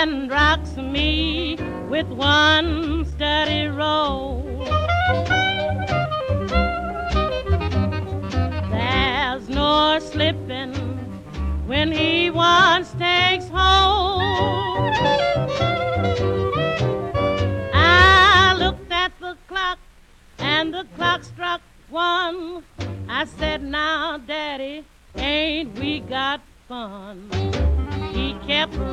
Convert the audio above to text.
and rocks me with one steady roll. There's no slipping when he once takes hold. I looked at the clock and the clock struck one. I said, now, Daddy, ain't we got fun? He kept